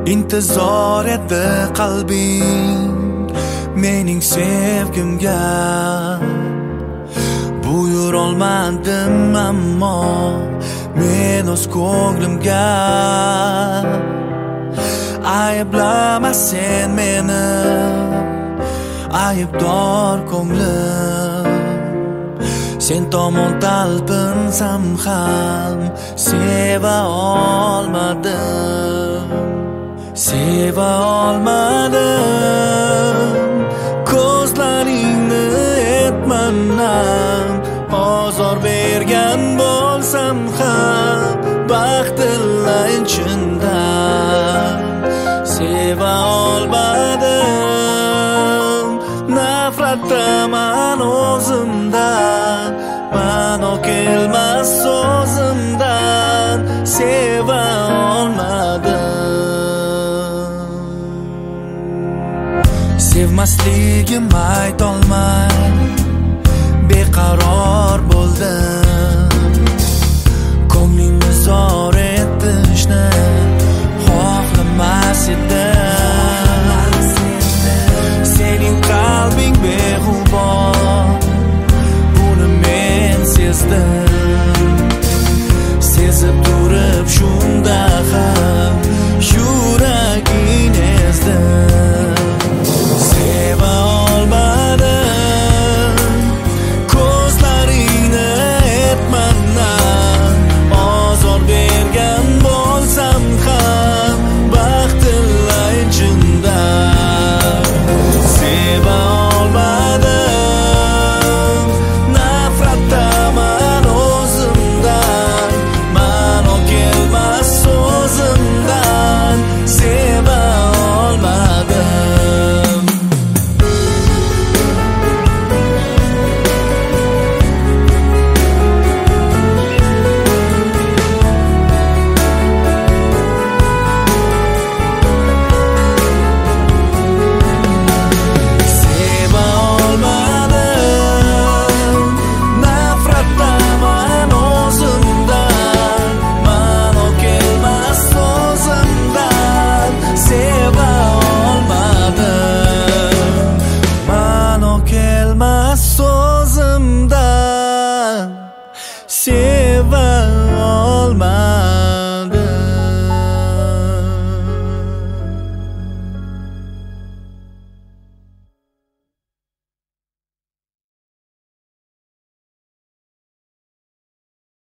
intizor etdi qalbing mening sevgimga. Buyurolmadim ammo men o'z ko'nglimga. Ayblama sen meni, aybdor ko'nglim. Sen tomon talpinsam ham seva olmadim, seva olmadim. Ko'zlaringni etmanam ozor bergan bo'lsam ham baxtlilar chindan seva olmadim. Nafrataman o'zimdan, ma'no kelmas so'zimdan seva olmadim. Sevmasligim aytolmay beqaror bo'ldim. Ko'nglingni zor etishni xohlamas edim. Sening qalbing beg'ubor, buni men sezdim. Sezib turib shunday